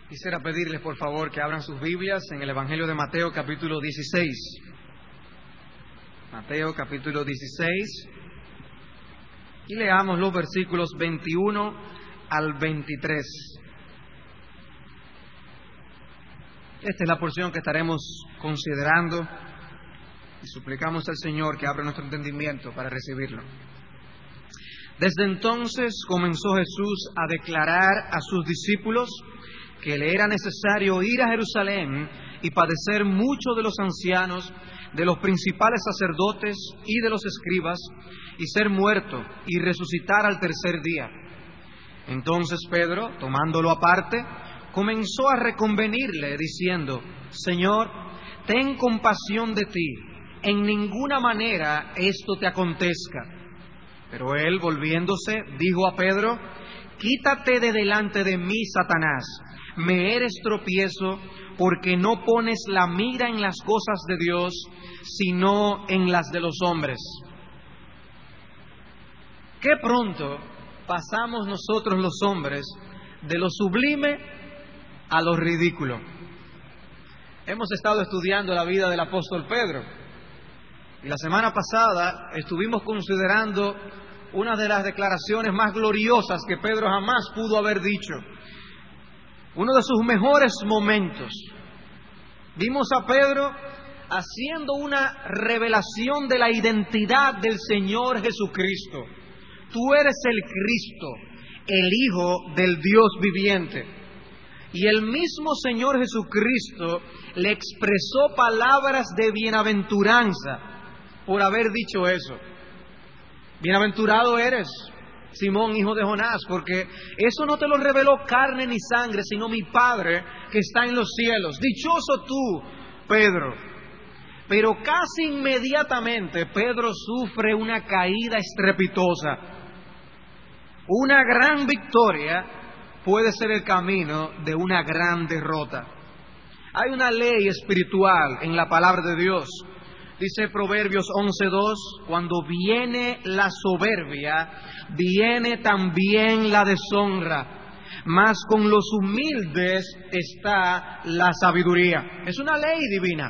Quisiera pedirles, por favor, que abran sus Biblias en el Evangelio de Mateo, capítulo 16. Mateo, capítulo 16. Y leamos los versículos 21 al 23. Esta es la porción que estaremos considerando y suplicamos al Señor que abra nuestro entendimiento para recibirlo. Desde entonces comenzó Jesús a declarar a sus discípulos que le era necesario ir a Jerusalén y padecer mucho de los ancianos, de los principales sacerdotes y de los escribas, y ser muerto y resucitar al tercer día. Entonces Pedro, tomándolo aparte, comenzó a reconvenirle, diciendo: Señor, ten compasión de ti, en ninguna manera esto te acontezca. Pero él, volviéndose, dijo a Pedro: Quítate de delante de mí, Satanás, me eres tropiezo, porque no pones la mira en las cosas de Dios, sino en las de los hombres. Qué pronto pasamos nosotros los hombres de lo sublime a lo ridículo. Hemos estado estudiando la vida del apóstol Pedro, y la semana pasada estuvimos considerando una de las declaraciones más gloriosas que Pedro jamás pudo haber dicho. Uno de sus mejores momentos. Vimos a Pedro haciendo una revelación de la identidad del Señor Jesucristo. Tú eres el Cristo, el Hijo del Dios viviente. Y el mismo Señor Jesucristo le expresó palabras de bienaventuranza por haber dicho eso. Bienaventurado eres, Simón, hijo de Jonás, porque eso no te lo reveló carne ni sangre, sino mi Padre que está en los cielos. Dichoso tú, Pedro. Pero casi inmediatamente Pedro sufre una caída estrepitosa. Una gran victoria puede ser el camino de una gran derrota. Hay una ley espiritual en la palabra de Dios. Dice Proverbios 11:2, cuando viene la soberbia, viene también la deshonra, mas con los humildes está la sabiduría. Es una ley divina.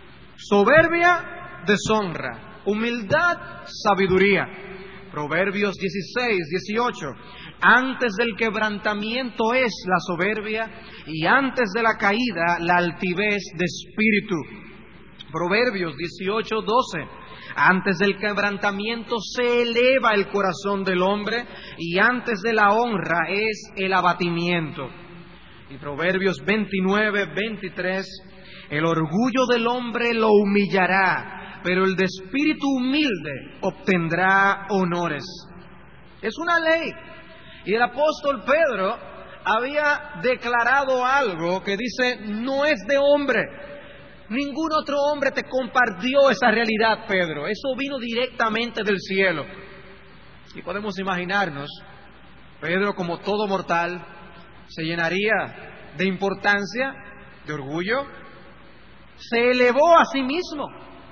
Soberbia, deshonra. Humildad, sabiduría. Proverbios 16:18, antes del quebrantamiento es la soberbia, y antes de la caída la altivez de espíritu. Proverbios 18:12, antes del quebrantamiento se eleva el corazón del hombre, y antes de la honra es el abatimiento. Y Proverbios 29:23, el orgullo del hombre lo humillará, pero el de espíritu humilde obtendrá honores. Es una ley. Y el apóstol Pedro había declarado algo que dice: no es de hombre. Ningún otro hombre te compartió esa realidad, Pedro. Eso vino directamente del cielo. Y podemos imaginarnos, Pedro, como todo mortal, se llenaría de importancia, de orgullo, se elevó a sí mismo.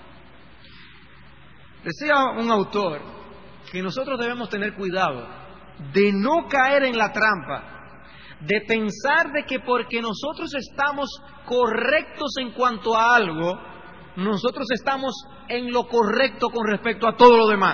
Decía un autor que nosotros debemos tener cuidado de no caer en la trampa de pensar de que porque nosotros estamos correctos en cuanto a algo, nosotros estamos en lo correcto con respecto a todo lo demás.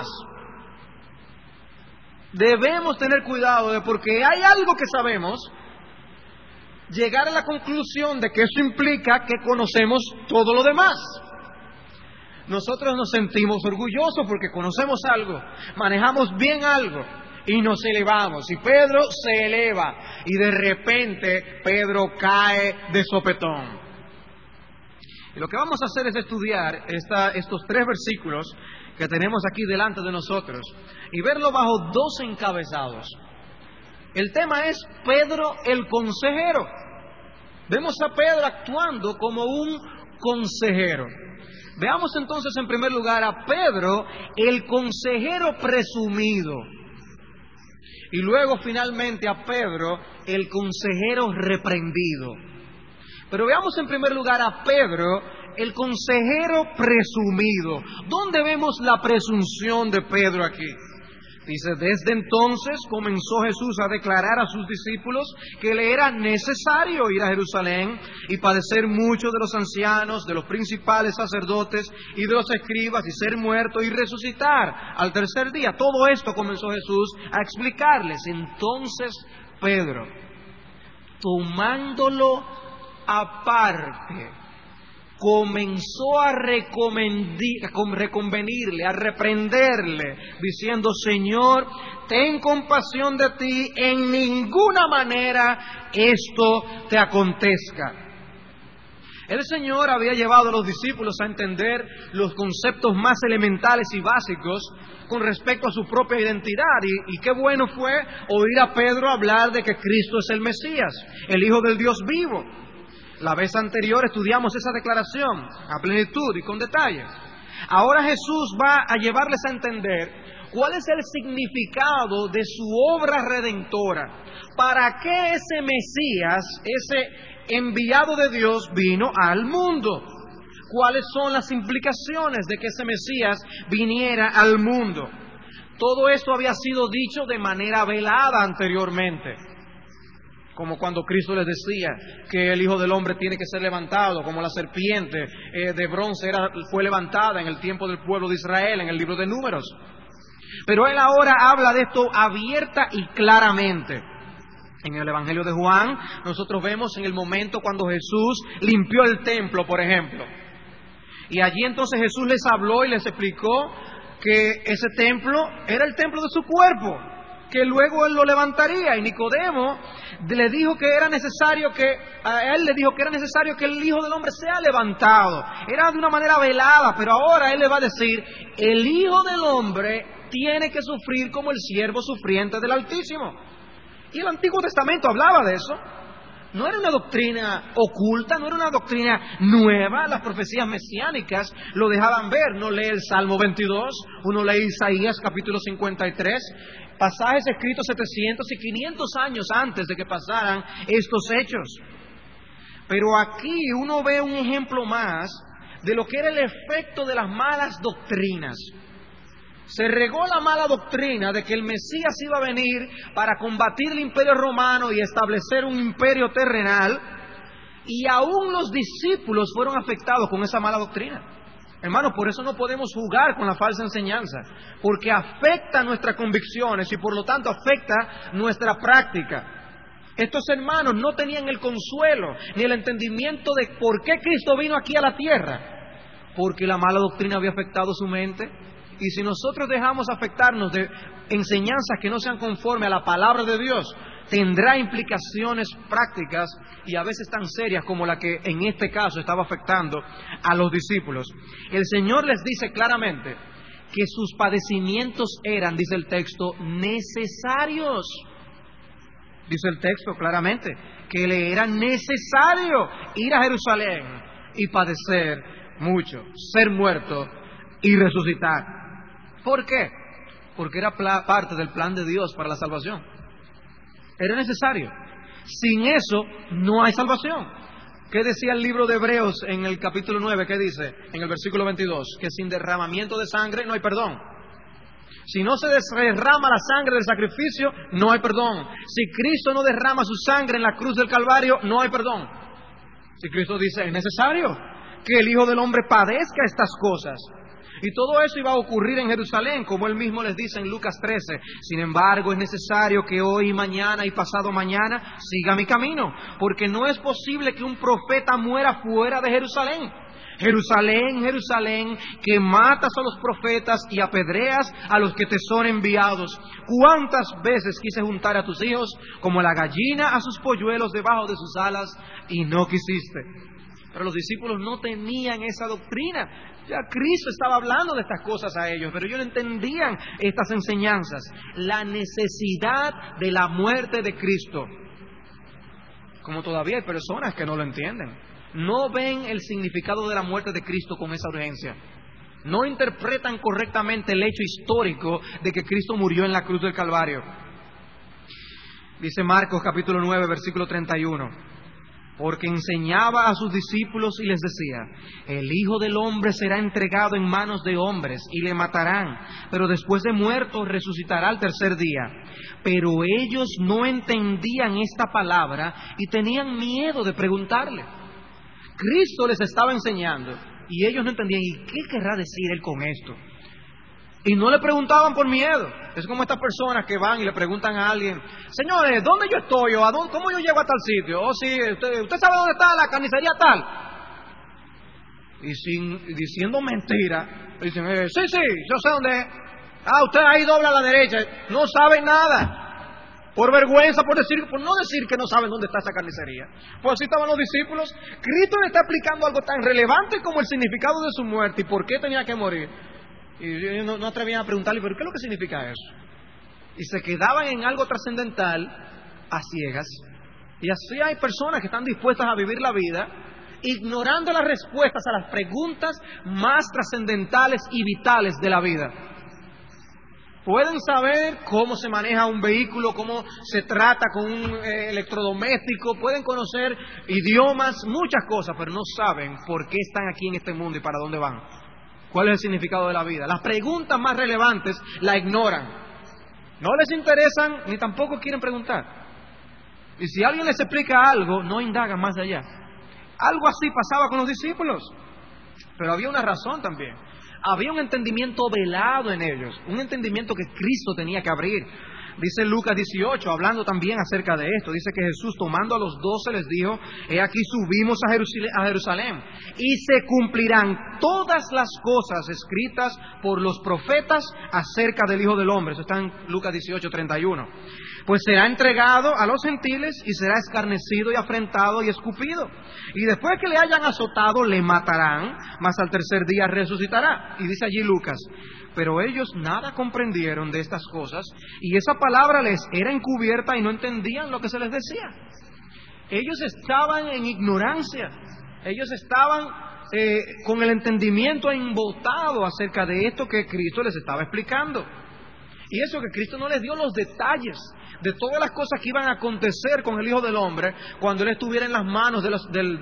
Debemos tener cuidado de, porque hay algo que sabemos, llegar a la conclusión de que eso implica que conocemos todo lo demás. Nosotros nos sentimos orgullosos porque conocemos algo, manejamos bien algo y nos elevamos. Y Pedro se eleva y de repente Pedro cae de sopetón. Y lo que vamos a hacer es estudiar estos 3 versículos que tenemos aquí delante de nosotros y verlo bajo 2 encabezados. El tema es Pedro el consejero. Vemos a Pedro actuando como un consejero. Veamos entonces en primer lugar a Pedro, el consejero presumido. Y luego finalmente a Pedro, el consejero reprendido. Pero veamos en primer lugar a Pedro, el consejero presumido. ¿Dónde vemos la presunción de Pedro aquí? Dice, desde entonces comenzó Jesús a declarar a sus discípulos que le era necesario ir a Jerusalén y padecer mucho de los ancianos, de los principales sacerdotes y de los escribas, y ser muerto y resucitar al tercer día. Todo esto comenzó Jesús a explicarles. Entonces Pedro, tomándolo aparte, comenzó a reconvenirle, a reprenderle, diciendo, Señor, ten compasión de ti, en ninguna manera esto te acontezca. El Señor había llevado a los discípulos a entender los conceptos más elementales y básicos con respecto a su propia identidad, y qué bueno fue oír a Pedro hablar de que Cristo es el Mesías, el Hijo del Dios vivo. La vez anterior estudiamos esa declaración a plenitud y con detalle. Ahora Jesús va a llevarles a entender cuál es el significado de su obra redentora. ¿Para qué ese Mesías, ese enviado de Dios, vino al mundo? ¿Cuáles son las implicaciones de que ese Mesías viniera al mundo? Todo esto había sido dicho de manera velada anteriormente, como cuando Cristo les decía que el Hijo del Hombre tiene que ser levantado, como la serpiente de bronce fue levantada en el tiempo del pueblo de Israel, en el libro de Números. Pero Él ahora habla de esto abierta y claramente. En el Evangelio de Juan, nosotros vemos en el momento cuando Jesús limpió el templo, por ejemplo. Y allí entonces Jesús les habló y les explicó que ese templo era el templo de su cuerpo, que luego Él lo levantaría. Y Nicodemo le dijo que era necesario que el Hijo del Hombre sea levantado. Era de una manera velada, pero ahora Él le va a decir, el Hijo del Hombre tiene que sufrir como el siervo sufriente del Altísimo. Y el Antiguo Testamento hablaba de eso. No era una doctrina oculta, no era una doctrina nueva. Las profecías mesiánicas lo dejaban ver. Uno lee el Salmo 22, uno lee Isaías capítulo 53, pasajes escritos 700 y 500 años antes de que pasaran estos hechos. Pero aquí uno ve un ejemplo más de lo que era el efecto de las malas doctrinas. Se regó la mala doctrina de que el Mesías iba a venir para combatir el imperio romano y establecer un imperio terrenal, y aún los discípulos fueron afectados con esa mala doctrina. Hermanos, por eso no podemos jugar con la falsa enseñanza, porque afecta nuestras convicciones y por lo tanto afecta nuestra práctica. Estos hermanos no tenían el consuelo ni el entendimiento de por qué Cristo vino aquí a la tierra, porque la mala doctrina había afectado su mente. Y si nosotros dejamos afectarnos de enseñanzas que no sean conforme a la palabra de Dios, tendrá implicaciones prácticas y a veces tan serias como la que en este caso estaba afectando a los discípulos. El Señor les dice claramente que sus padecimientos eran, dice el texto, necesarios. Dice el texto claramente que le era necesario ir a Jerusalén y padecer mucho, ser muerto y resucitar. ¿Por qué? Porque era parte del plan de Dios para la salvación. Era necesario. Sin eso no hay salvación. ¿Qué decía el libro de Hebreos en el capítulo 9? ¿Qué dice? En el versículo 22. Que sin derramamiento de sangre no hay perdón. Si no se derrama la sangre del sacrificio, no hay perdón. Si Cristo no derrama su sangre en la cruz del Calvario, no hay perdón. Si Cristo dice, es necesario que el Hijo del Hombre padezca estas cosas. Y todo eso iba a ocurrir en Jerusalén, como Él mismo les dice en Lucas 13. Sin embargo, es necesario que hoy, mañana y pasado mañana siga mi camino, porque no es posible que un profeta muera fuera de Jerusalén. Jerusalén, Jerusalén, que matas a los profetas y apedreas a los que te son enviados. ¿Cuántas veces quise juntar a tus hijos como la gallina a sus polluelos debajo de sus alas y no quisiste? Pero los discípulos no tenían esa doctrina. Ya Cristo estaba hablando de estas cosas a ellos, pero ellos no entendían estas enseñanzas. La necesidad de la muerte de Cristo. Como todavía hay personas que no lo entienden. No ven el significado de la muerte de Cristo con esa urgencia. No interpretan correctamente el hecho histórico de que Cristo murió en la cruz del Calvario. Dice Marcos capítulo 9, versículo 31. porque enseñaba a sus discípulos y les decía: el Hijo del Hombre será entregado en manos de hombres y le matarán, pero después de muerto resucitará al tercer día. Pero ellos no entendían esta palabra y tenían miedo de preguntarle. Cristo les estaba enseñando y ellos no entendían. ¿Y qué querrá decir Él con esto? Y no le preguntaban por miedo. Es como estas personas que van y le preguntan a alguien: señores, ¿dónde yo estoy? ¿O cómo yo llego a tal sitio? O si usted sabe dónde está la carnicería tal. Y diciendo mentira, dicen: sí, yo sé dónde es. Usted ahí dobla a la derecha. No saben nada. Por vergüenza, por no decir que no saben dónde está esa carnicería. Pues así estaban los discípulos. Cristo le está explicando algo tan relevante como el significado de su muerte y por qué tenía que morir. Y ellos no atrevían a preguntarle: ¿pero qué es lo que significa eso? Y se quedaban en algo trascendental a ciegas. Y así hay personas que están dispuestas a vivir la vida ignorando las respuestas a las preguntas más trascendentales y vitales de la vida. Pueden saber cómo se maneja un vehículo, cómo se trata con un electrodoméstico, pueden conocer idiomas, muchas cosas, pero no saben por qué están aquí en este mundo y para dónde van. ¿Cuál es el significado de la vida? Las preguntas más relevantes la ignoran. No les interesan ni tampoco quieren preguntar. Y si alguien les explica algo, no indagan más allá. Algo así pasaba con los discípulos. Pero había una razón también. Había un entendimiento velado en ellos, un entendimiento que Cristo tenía que abrir. Dice Lucas 18, hablando también acerca de esto, dice que Jesús, tomando a los 12, les dijo: he aquí subimos a Jerusalén, y se cumplirán todas las cosas escritas por los profetas acerca del Hijo del Hombre. Eso está en Lucas 18, 31. Pues será entregado a los gentiles y será escarnecido y afrentado y escupido. Y después que le hayan azotado, le matarán, mas al tercer día resucitará. Y dice allí Lucas: pero ellos nada comprendieron de estas cosas, y esa palabra les era encubierta y no entendían lo que se les decía. Ellos estaban en ignorancia, ellos estaban con el entendimiento embotado acerca de esto que Cristo les estaba explicando. Y eso que Cristo no les dio los detalles de todas las cosas que iban a acontecer con el Hijo del Hombre cuando Él estuviera en las manos de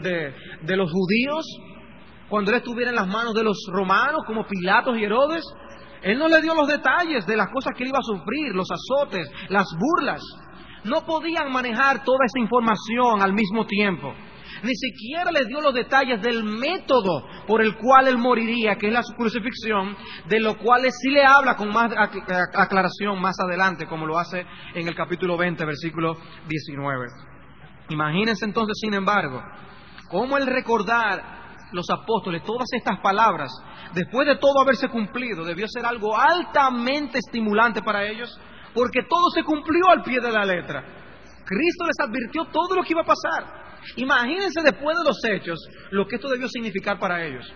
los judíos, cuando Él estuviera en las manos de los romanos como Pilatos y Herodes. Él no le dio los detalles de las cosas que Él iba a sufrir, los azotes, las burlas. No podían manejar toda esa información al mismo tiempo. Ni siquiera les dio los detalles del método por el cual Él moriría, que es la crucifixión, de lo cual sí le habla con más aclaración más adelante, como lo hace en el capítulo 20, versículo 19. Imagínense entonces, sin embargo, cómo el recordar los apóstoles todas estas palabras, después de todo haberse cumplido, debió ser algo altamente estimulante para ellos, porque todo se cumplió al pie de la letra. Cristo les advirtió todo lo que iba a pasar. Imagínense después de los hechos lo que esto debió significar para ellos.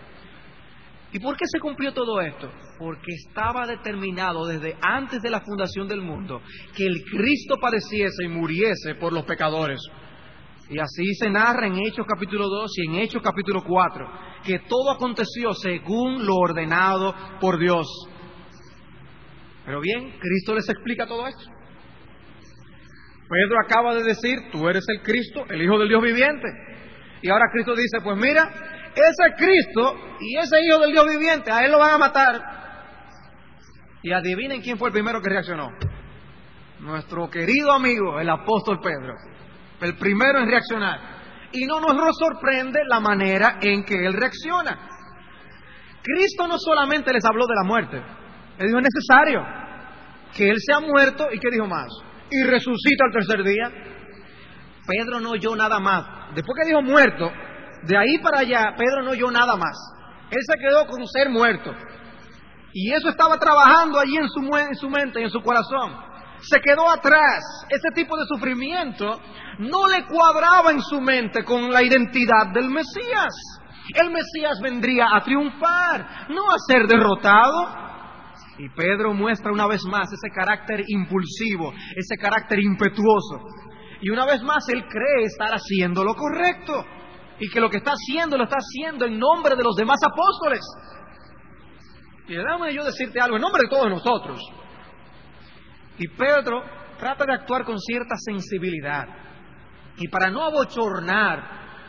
¿Y por qué se cumplió todo esto? Porque estaba determinado desde antes de la fundación del mundo que el Cristo padeciese y muriese por los pecadores. Y así se narra en Hechos capítulo 2 y en Hechos capítulo 4, que todo aconteció según lo ordenado por Dios. Pero bien, Cristo les explica todo esto. Pedro acaba de decir: tú eres el Cristo, el Hijo del Dios viviente. Y ahora Cristo dice: pues mira, ese Cristo y ese Hijo del Dios viviente, a Él lo van a matar. Y adivinen quién fue el primero que reaccionó. Nuestro querido amigo, el apóstol Pedro. El primero en reaccionar. Y no nos sorprende la manera en que él reacciona. Cristo no solamente les habló de la muerte. Él dijo: es necesario que Él sea muerto. ¿Y qué dijo más? Y resucita al tercer día. Pedro no oyó nada más. Después que dijo muerto, de ahí para allá, Pedro no oyó nada más. Él se quedó con ser muerto. Y eso estaba trabajando allí en su mente y en su corazón. Se quedó atrás. Ese tipo de sufrimiento no le cuadraba en su mente con la identidad del Mesías. El Mesías vendría a triunfar, no a ser derrotado. Y Pedro muestra una vez más ese carácter impulsivo, ese carácter impetuoso. Y una vez más él cree estar haciendo lo correcto. Y que lo que está haciendo, lo está haciendo en nombre de los demás apóstoles. Y déjame yo decirte algo, en nombre de todos nosotros. Y Pedro trata de actuar con cierta sensibilidad. Y para no abochornar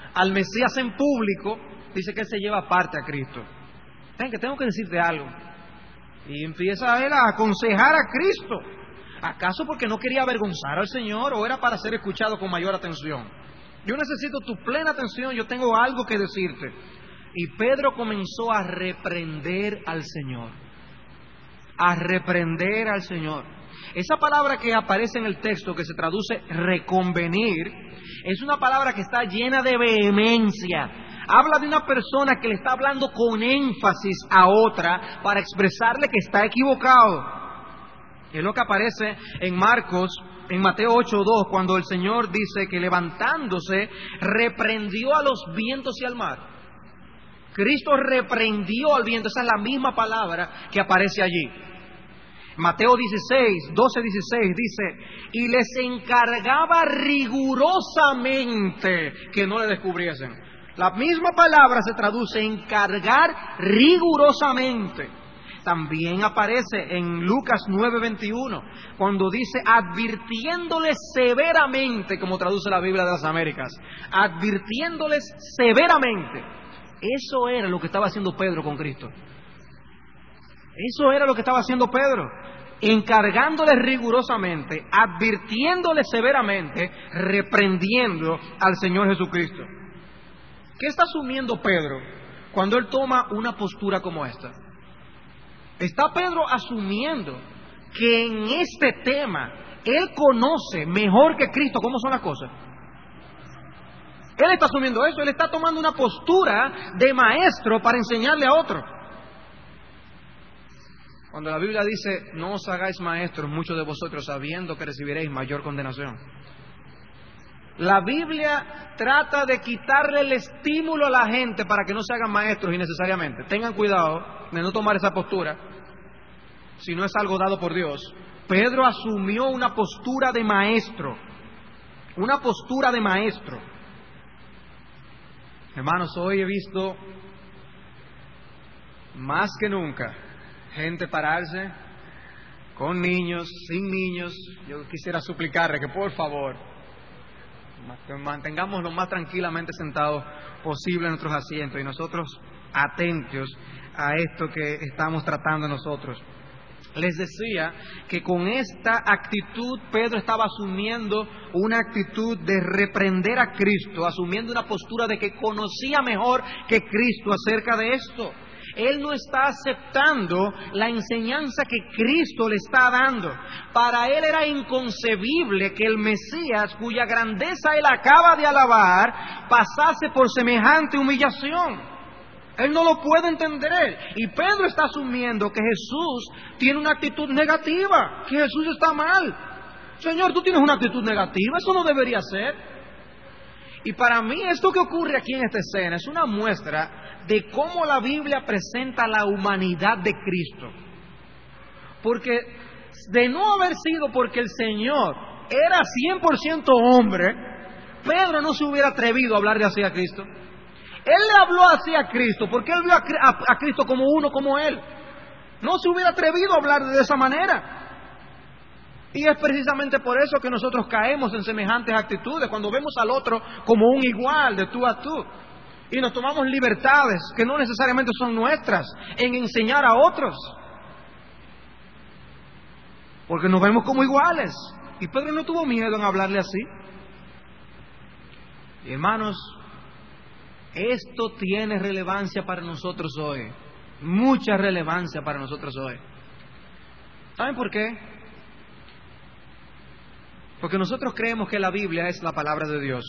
al Mesías en público, dice que él se lleva aparte a Cristo. Ven, que tengo que decirte algo. Y empieza él a aconsejar a Cristo. ¿Acaso porque no quería avergonzar al Señor o era para ser escuchado con mayor atención? Yo necesito tu plena atención, yo tengo algo que decirte. Y Pedro comenzó a reprender al Señor. A reprender al Señor. Esa palabra que aparece en el texto, que se traduce reconvenir, es una palabra que está llena de vehemencia. Habla de una persona que le está hablando con énfasis a otra para expresarle que está equivocado. Es lo que aparece en Mateo 8:2, cuando el Señor dice que levantándose, reprendió a los vientos y al mar. Cristo reprendió al viento, esa es la misma palabra que aparece allí. Mateo 12:16 dice, y les encargaba rigurosamente que no le descubriesen. La misma palabra se traduce encargar rigurosamente. También aparece en Lucas 9:21, cuando dice advirtiéndoles severamente, como traduce la Biblia de las Américas, advirtiéndoles severamente. Eso era lo que estaba haciendo Pedro con Cristo. Eso era lo que estaba haciendo Pedro, encargándole rigurosamente, advirtiéndole severamente, reprendiendo al Señor Jesucristo. ¿Qué está asumiendo Pedro cuando él toma una postura como esta? Está Pedro asumiendo que en este tema él conoce mejor que Cristo cómo son las cosas. Él está asumiendo eso, él está tomando una postura de maestro para enseñarle a otro. Cuando la Biblia dice, no os hagáis maestros muchos de vosotros sabiendo que recibiréis mayor condenación. La Biblia trata de quitarle el estímulo a la gente para que no se hagan maestros innecesariamente. Tengan cuidado de no tomar esa postura, si no es algo dado por Dios. Pedro asumió una postura de maestro. Una postura de maestro. Hermanos, hoy he visto más que nunca gente pararse con niños, sin niños. Yo quisiera suplicarle que por favor mantengamos lo más tranquilamente sentados posible en nuestros asientos y nosotros atentos a esto que estamos tratando nosotros. Les decía que con esta actitud Pedro estaba asumiendo una actitud de reprender a Cristo, asumiendo una postura de que conocía mejor que Cristo acerca de esto. Él no está aceptando la enseñanza que Cristo le está dando. Para él era inconcebible que el Mesías, cuya grandeza él acaba de alabar, pasase por semejante humillación. Él no lo puede entender. Y Pedro está asumiendo que Jesús tiene una actitud negativa, que Jesús está mal. Señor, tú tienes una actitud negativa, eso no debería ser. Y para mí esto que ocurre aquí en esta escena es una muestra de cómo la Biblia presenta la humanidad de Cristo. Porque de no haber sido porque el Señor era 100% hombre, Pedro no se hubiera atrevido a hablarle así a Cristo. Él le habló así a Cristo porque él vio a Cristo como uno, como él. No se hubiera atrevido a hablar de esa manera. Y es precisamente por eso que nosotros caemos en semejantes actitudes, cuando vemos al otro como un igual, de tú a tú. Y nos tomamos libertades que no necesariamente son nuestras en enseñar a otros. Porque nos vemos como iguales. Y Pedro no tuvo miedo en hablarle así. Y hermanos, esto tiene relevancia para nosotros hoy. Mucha relevancia para nosotros hoy. ¿Saben por qué? Porque nosotros creemos que la Biblia es la palabra de Dios.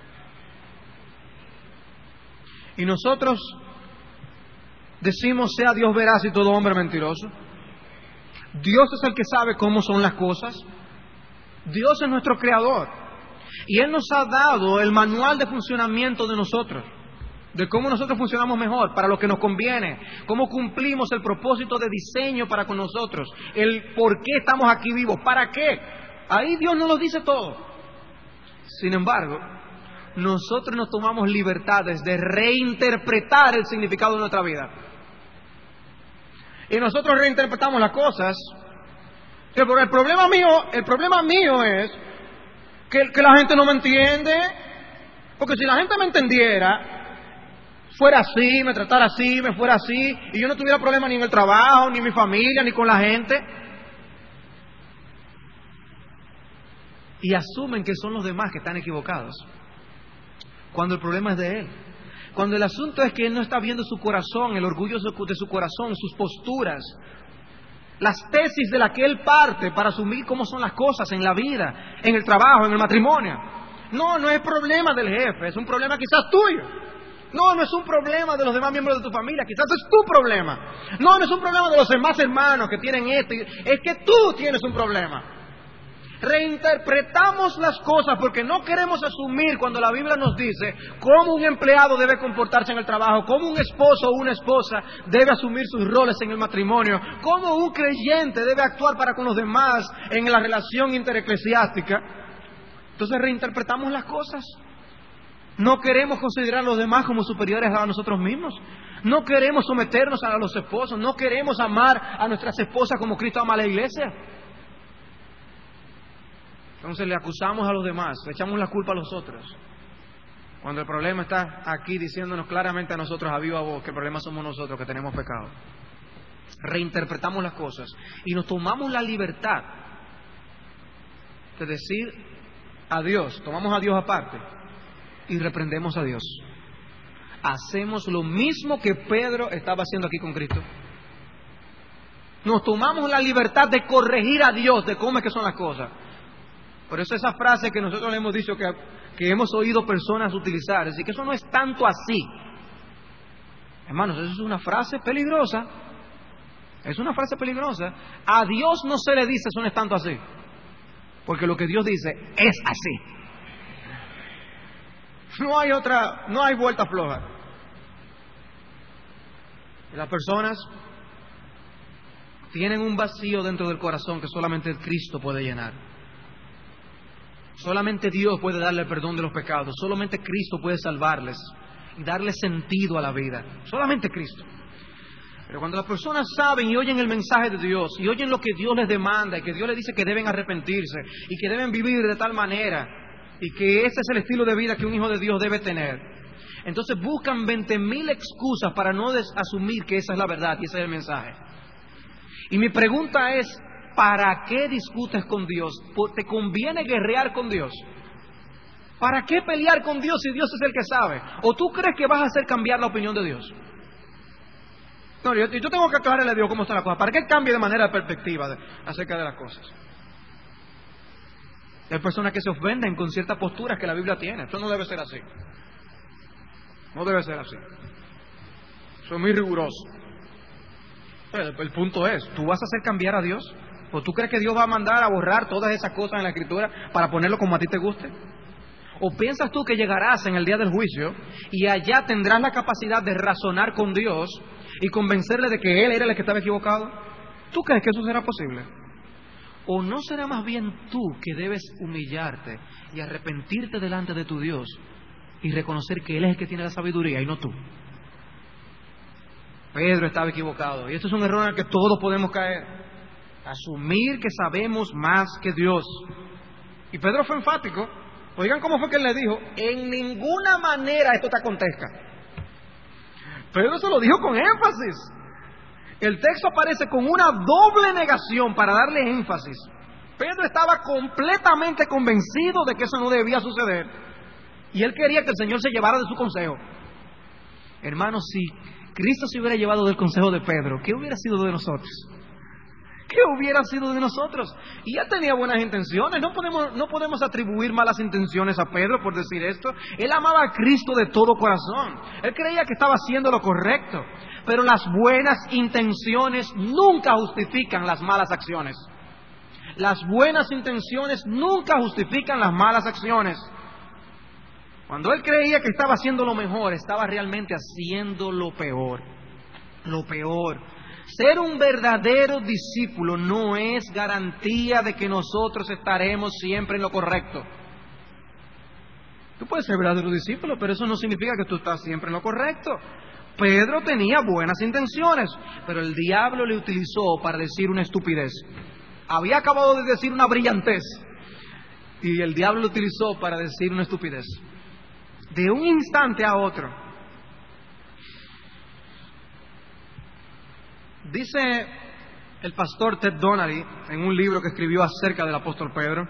Y nosotros decimos, sea Dios veraz y todo hombre mentiroso. Dios es el que sabe cómo son las cosas. Dios es nuestro creador. Y Él nos ha dado el manual de funcionamiento de nosotros, de cómo nosotros funcionamos mejor, para lo que nos conviene, cómo cumplimos el propósito de diseño para con nosotros, el por qué estamos aquí vivos, para qué. Ahí Dios nos lo dice todo. Sin embargo, nosotros nos tomamos libertades de reinterpretar el significado de nuestra vida. Y nosotros reinterpretamos las cosas. Pero el problema mío es que la gente no me entiende, Porque si la gente me entendiera, fuera así, me tratara así, me fuera así, y yo no tuviera problema ni en el trabajo, ni en mi familia, ni con la gente, y asumen que son los demás que están equivocados, cuando el problema es de él. Cuando el asunto es que él no está viendo su corazón, el orgullo de su corazón, sus posturas, las tesis de las que él parte para asumir cómo son las cosas en la vida, en el trabajo, en el matrimonio. No es problema del jefe, es un problema quizás tuyo. No es un problema de los demás miembros de tu familia, quizás es tu problema. No es un problema de los demás hermanos que tienen esto, es que tú tienes un problema. Reinterpretamos las cosas porque no queremos asumir cuando la Biblia nos dice cómo un empleado debe comportarse en el trabajo, cómo un esposo o una esposa debe asumir sus roles en el matrimonio, cómo un creyente debe actuar para con los demás en la relación intereclesiástica. Entonces reinterpretamos las cosas. No queremos considerar a los demás como superiores a nosotros mismos. No queremos someternos a los esposos. No queremos amar a nuestras esposas como Cristo ama a la iglesia. Entonces le acusamos a los demás, le echamos la culpa a los otros. Cuando el problema está aquí diciéndonos claramente a nosotros, a viva voz, que el problema somos nosotros, que tenemos pecado. Reinterpretamos las cosas y nos tomamos la libertad de decir a Dios, tomamos a Dios aparte y reprendemos a Dios. Hacemos lo mismo que Pedro estaba haciendo aquí con Cristo. Nos tomamos la libertad de corregir a Dios de cómo es que son las cosas. Por eso esa frase que nosotros le hemos dicho que hemos oído personas utilizar, es decir, que eso no es tanto así. Hermanos, eso es una frase peligrosa. Es una frase peligrosa. A Dios no se le dice eso no es tanto así. Porque lo que Dios dice es así. No hay vuelta floja. Las personas tienen un vacío dentro del corazón que solamente Cristo puede llenar. Solamente Dios puede darle el perdón de los pecados. Solamente Cristo puede salvarles y darle sentido a la vida. Solamente Cristo. Pero cuando las personas saben y oyen el mensaje de Dios y oyen lo que Dios les demanda y que Dios les dice que deben arrepentirse y que deben vivir de tal manera y que ese es el estilo de vida que un hijo de Dios debe tener, entonces buscan 20,000 excusas para no asumir que esa es la verdad y ese es el mensaje. Y mi pregunta es, ¿para qué discutes con Dios? ¿Te conviene guerrear con Dios? ¿Para qué pelear con Dios si Dios es el que sabe? ¿O tú crees que vas a hacer cambiar la opinión de Dios? No, yo tengo que aclararle a Dios cómo están las cosas. ¿Para qué cambie de manera de perspectiva acerca de las cosas? Hay personas que se ofenden con ciertas posturas que la Biblia tiene. Esto no debe ser así. No debe ser así. Eso es muy riguroso. El punto es, ¿tú vas a hacer cambiar a Dios? ¿O tú crees que Dios va a mandar a borrar todas esas cosas en la Escritura para ponerlo como a ti te guste? ¿O piensas tú que llegarás en el día del juicio y allá tendrás la capacidad de razonar con Dios y convencerle de que Él era el que estaba equivocado? ¿Tú crees que eso será posible? ¿O no será más bien tú que debes humillarte y arrepentirte delante de tu Dios y reconocer que Él es el que tiene la sabiduría y no tú? Pedro estaba equivocado y esto es un error en el que todos podemos caer. Asumir que sabemos más que Dios. Y Pedro fue enfático. Oigan cómo fue que él le dijo: en ninguna manera esto te acontezca. Pedro se lo dijo con énfasis. El texto aparece con una doble negación para darle énfasis. Pedro estaba completamente convencido de que eso no debía suceder y él quería que el Señor se llevara de su consejo. Hermanos, si Cristo se hubiera llevado del consejo de Pedro, ¿qué hubiera sido de nosotros? ¿Qué hubiera sido de nosotros? Y él tenía buenas intenciones. No podemos atribuir malas intenciones a Pedro por decir esto. Él amaba a Cristo de todo corazón. Él creía que estaba haciendo lo correcto. Pero las buenas intenciones nunca justifican las malas acciones. Las buenas intenciones nunca justifican las malas acciones. Cuando él creía que estaba haciendo lo mejor, estaba realmente haciendo lo peor. Lo peor. Ser un verdadero discípulo no es garantía de que nosotros estaremos siempre en lo correcto. Tú puedes ser verdadero discípulo, pero eso no significa que tú estás siempre en lo correcto. Pedro tenía buenas intenciones, pero el diablo le utilizó para decir una estupidez. Había acabado de decir una brillantez y el diablo lo utilizó para decir una estupidez. de un instante a otro. Dice el pastor Ted Donnelly en un libro que escribió acerca del apóstol Pedro,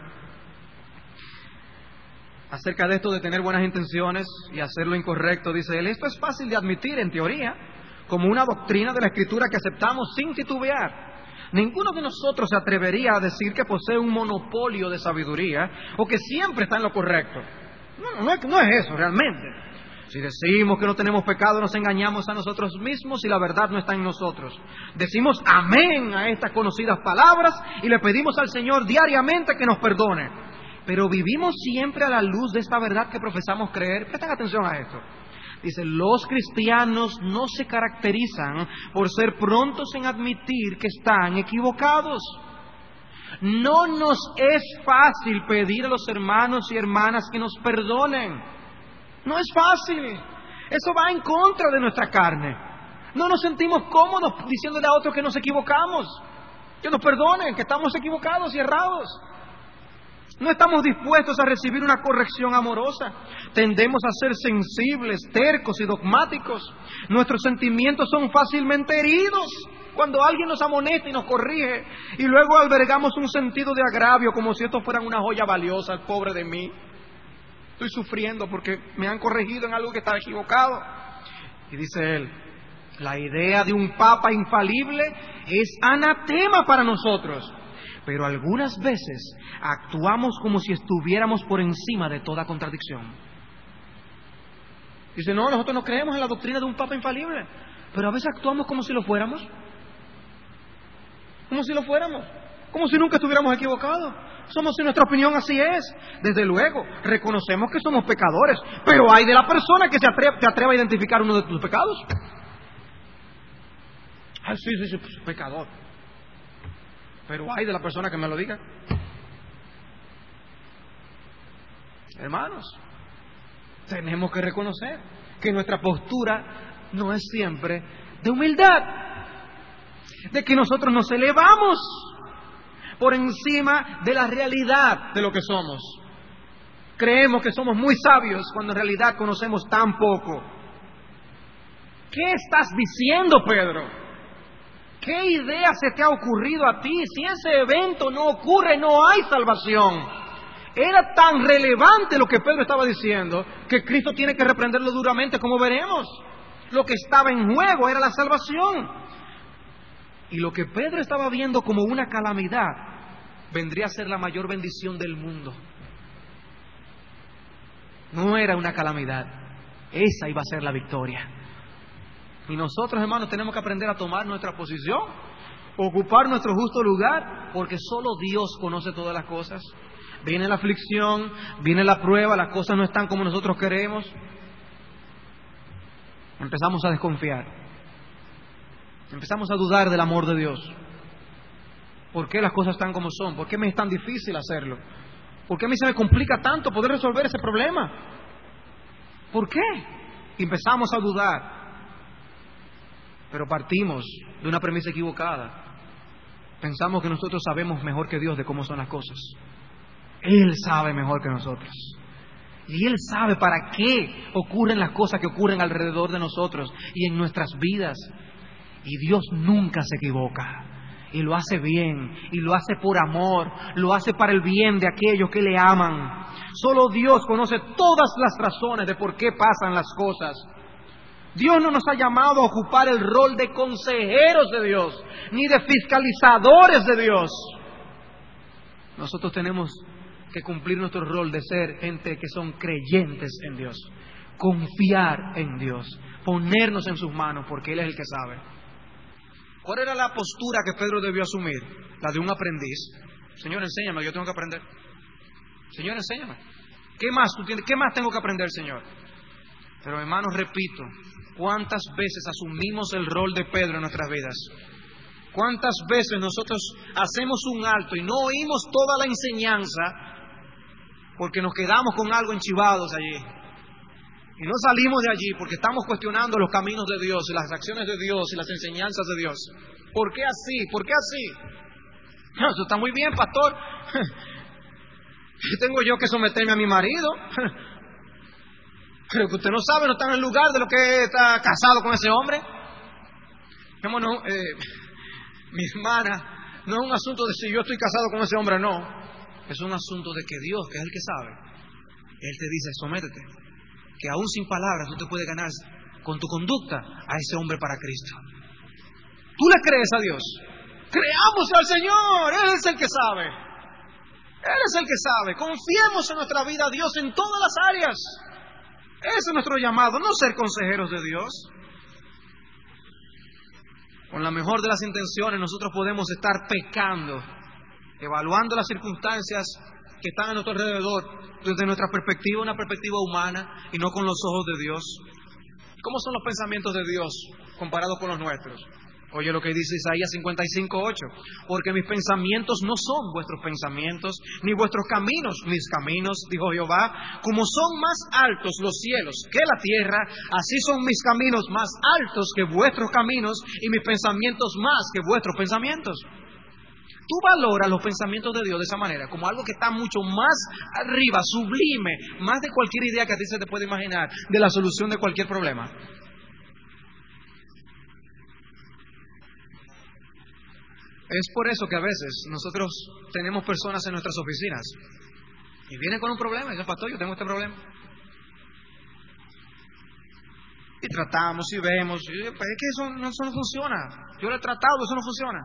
acerca de esto de tener buenas intenciones y hacer lo incorrecto. Dice él: esto es fácil de admitir en teoría, como una doctrina de la Escritura que aceptamos sin titubear. Ninguno de nosotros se atrevería a decir que posee un monopolio de sabiduría o que siempre está en lo correcto. No es eso realmente. Si decimos que no tenemos pecado, nos engañamos a nosotros mismos y la verdad no está en nosotros. Decimos amén a estas conocidas palabras y le pedimos al Señor diariamente que nos perdone. Pero vivimos siempre a la luz de esta verdad que profesamos creer. Presten atención a esto. Dice: los cristianos no se caracterizan por ser prontos en admitir que están equivocados. No nos es fácil pedir a los hermanos y hermanas que nos perdonen. No es fácil. Eso va en contra de nuestra carne. No nos sentimos cómodos diciéndole a otros que nos equivocamos, que nos perdonen, que estamos equivocados y errados. No estamos dispuestos a recibir una corrección amorosa. Tendemos a ser sensibles, tercos y dogmáticos. Nuestros sentimientos son fácilmente heridos cuando alguien nos amonesta y nos corrige, y luego albergamos un sentido de agravio como si esto fuera una joya valiosa. Pobre de mí, estoy sufriendo porque me han corregido en algo que estaba equivocado. Y dice él: la idea de un papa infalible es anatema para nosotros. Pero algunas veces actuamos como si estuviéramos por encima de toda contradicción. Dice: no, nosotros no creemos en la doctrina de un papa infalible. Pero a veces actuamos como si lo fuéramos. Como si lo fuéramos. Como si nunca estuviéramos equivocados. Somos, en nuestra opinión, así es. Desde luego, reconocemos que somos pecadores. Pero hay de la persona que se atreva a identificar uno de tus pecados. Ah, sí, pues, pecador. Pero hay de la persona que me lo diga. Hermanos, tenemos que reconocer que nuestra postura no es siempre de humildad, de que nosotros nos elevamos por encima de la realidad de lo que somos. Creemos que somos muy sabios cuando en realidad conocemos tan poco. ¿Qué estás diciendo, Pedro? ¿Qué idea se te ha ocurrido a ti? Si ese evento no ocurre, no hay salvación. Era tan relevante lo que Pedro estaba diciendo que Cristo tiene que reprenderlo duramente, como veremos. Lo que estaba en juego era la salvación. Y lo que Pedro estaba viendo como una calamidad vendría a ser la mayor bendición del mundo. No era una calamidad, esa iba a ser la victoria. Y nosotros, hermanos, tenemos que aprender a tomar nuestra posición, ocupar nuestro justo lugar, porque solo Dios conoce todas las cosas. Viene la aflicción, viene la prueba, las cosas no están como nosotros queremos. Empezamos a desconfiar. Empezamos a dudar del amor de Dios. ¿Por qué las cosas están como son? ¿Por qué me es tan difícil hacerlo? ¿Por qué a mí se me complica tanto poder resolver ese problema? ¿Por qué? Y empezamos a dudar. Pero partimos de una premisa equivocada. Pensamos que nosotros sabemos mejor que Dios de cómo son las cosas. Él sabe mejor que nosotros. Y Él sabe para qué ocurren las cosas que ocurren alrededor de nosotros y en nuestras vidas. Y Dios nunca se equivoca. Y lo hace bien. Y lo hace por amor. Lo hace para el bien de aquellos que le aman. Solo Dios conoce todas las razones de por qué pasan las cosas. Dios no nos ha llamado a ocupar el rol de consejeros de Dios, ni de fiscalizadores de Dios. Nosotros tenemos que cumplir nuestro rol de ser gente que son creyentes en Dios, confiar en Dios, ponernos en sus manos, porque Él es el que sabe. ¿Cuál era la postura que Pedro debió asumir? La de un aprendiz. Señor, enséñame, yo tengo que aprender. Señor, enséñame. ¿Qué más tengo que aprender, Señor? Pero, hermanos, repito, ¿cuántas veces asumimos el rol de Pedro en nuestras vidas? ¿Cuántas veces nosotros hacemos un alto y no oímos toda la enseñanza porque nos quedamos con algo enchivados allí? Y no salimos de allí porque estamos cuestionando los caminos de Dios y las acciones de Dios y las enseñanzas de Dios. ¿Por qué así? ¿Por qué así? No, eso está muy bien, pastor. ¿Tengo yo que someterme a mi marido? Pero que usted no sabe, no está en el lugar de lo que está casado con ese hombre. No, mi hermana, no es un asunto de si yo estoy casado con ese hombre, no. Es un asunto de que Dios, que es el que sabe, Él te dice, sométete, que aún sin palabras tú te puedes ganar con tu conducta a ese hombre para Cristo. ¿Tú le crees a Dios? Creamos al Señor, Él es el que sabe. Él es el que sabe. Confiemos en nuestra vida a Dios en todas las áreas. Ese es nuestro llamado, no ser consejeros de Dios. Con la mejor de las intenciones nosotros podemos estar pecando, evaluando las circunstancias que están a nuestro alrededor desde nuestra perspectiva, una perspectiva humana y no con los ojos de Dios. ¿Cómo son los pensamientos de Dios comparados con los nuestros? Oye lo que dice Isaías 55:8. Porque mis pensamientos no son vuestros pensamientos, ni vuestros caminos mis caminos, dijo Jehová. Como son más altos los cielos que la tierra, así son mis caminos más altos que vuestros caminos, y mis pensamientos más que vuestros pensamientos. Tú valoras los pensamientos de Dios de esa manera, como algo que está mucho más arriba, sublime, más de cualquier idea que a ti se te puede imaginar, de la solución de cualquier problema. Es por eso que a veces nosotros tenemos personas en nuestras oficinas y vienen con un problema y dicen, pastor, yo tengo este problema. Y tratamos y vemos, y es que eso no funciona. Yo lo he tratado, eso no funciona.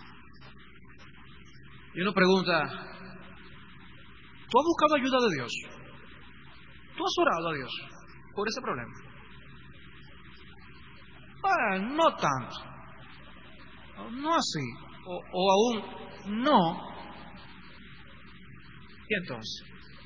Y uno pregunta, ¿tú has buscado ayuda de Dios? ¿Tú has orado a Dios por ese problema? No tanto, no así. O aún no. ¿Y entonces?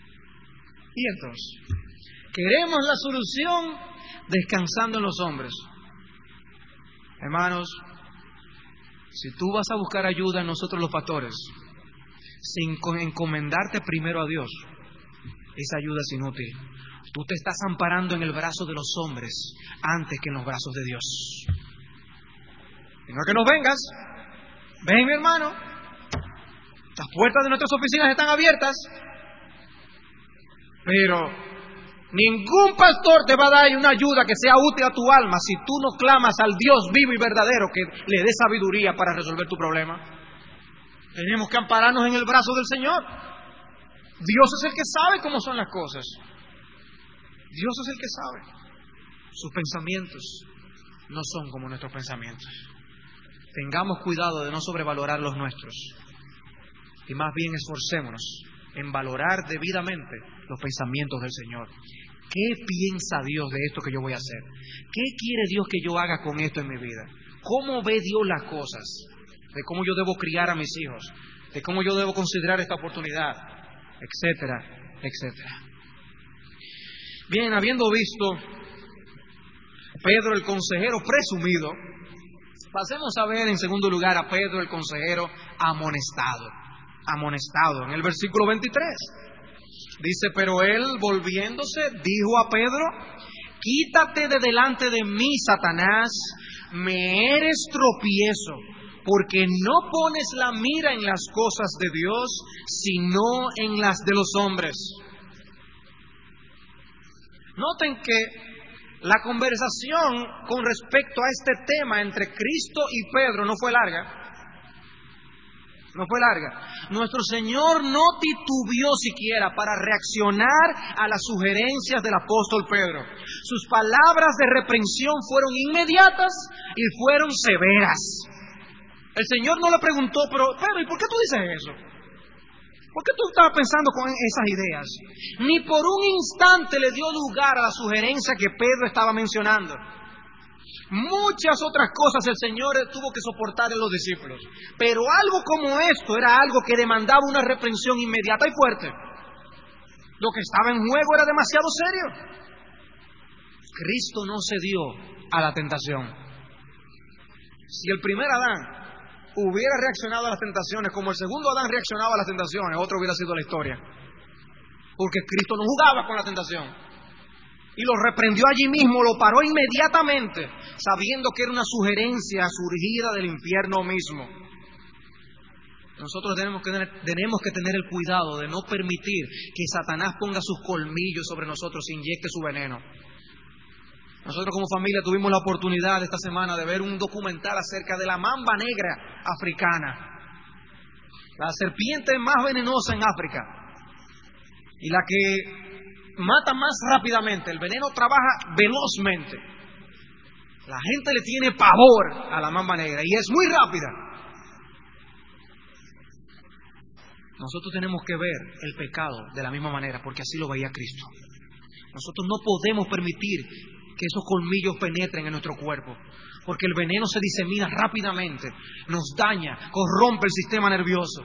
Queremos la solución descansando en los hombres. Hermanos, si tú vas a buscar ayuda en nosotros los pastores, sin encomendarte primero a Dios, esa ayuda es inútil. Tú te estás amparando en el brazo de los hombres antes que en los brazos de Dios. Y no es que nos vengas. Ven, mi hermano, las puertas de nuestras oficinas están abiertas, pero ningún pastor te va a dar una ayuda que sea útil a tu alma si tú no clamas al Dios vivo y verdadero que le dé sabiduría para resolver tu problema. Tenemos que ampararnos en el brazo del Señor. Dios es el que sabe cómo son las cosas. Dios es el que sabe. Sus pensamientos no son como nuestros pensamientos. Tengamos cuidado de no sobrevalorar los nuestros y más bien esforcémonos en valorar debidamente los pensamientos del Señor. ¿Qué piensa Dios de esto que yo voy a hacer? ¿Qué quiere Dios que yo haga con esto en mi vida? ¿Cómo ve Dios las cosas? De cómo yo debo criar a mis hijos, de cómo yo debo considerar esta oportunidad, etcétera, etcétera. Bien, habiendo visto Pedro el consejero presumido, pasemos a ver en segundo lugar a Pedro el consejero amonestado. En el versículo 23 dice, pero él volviéndose dijo a Pedro, quítate de delante de mí, Satanás, me eres tropiezo, porque no pones la mira en las cosas de Dios, sino en las de los hombres. Noten que la conversación con respecto a este tema entre Cristo y Pedro no fue larga. Nuestro Señor no titubeó siquiera para reaccionar a las sugerencias del apóstol Pedro. Sus palabras de reprensión fueron inmediatas y fueron severas. El Señor no le preguntó, pero Pedro, ¿y por qué tú dices eso? ¿Por qué tú estabas pensando con esas ideas? Ni por un instante le dio lugar a la sugerencia que Pedro estaba mencionando. Muchas otras cosas el Señor tuvo que soportar en los discípulos, pero algo como esto era algo que demandaba una reprensión inmediata y fuerte. Lo que estaba en juego era demasiado serio. Cristo no cedió a la tentación. Si el primer Adán hubiera reaccionado a las tentaciones como el segundo Adán reaccionaba a las tentaciones, otro hubiera sido la historia. Porque Cristo no jugaba con la tentación. Y lo reprendió allí mismo, lo paró inmediatamente, sabiendo que era una sugerencia surgida del infierno mismo. Nosotros tenemos que tener el cuidado de no permitir que Satanás ponga sus colmillos sobre nosotros e inyecte su veneno. Nosotros como familia tuvimos la oportunidad esta semana de ver un documental acerca de la mamba negra africana, la serpiente más venenosa en África y la que mata más rápidamente. El veneno trabaja velozmente. La gente le tiene pavor a la mamba negra y es muy rápida. Nosotros tenemos que ver el pecado de la misma manera, porque así lo veía Cristo. Nosotros no podemos permitir que esos colmillos penetren en nuestro cuerpo, porque el veneno se disemina rápidamente, nos daña, corrompe el sistema nervioso.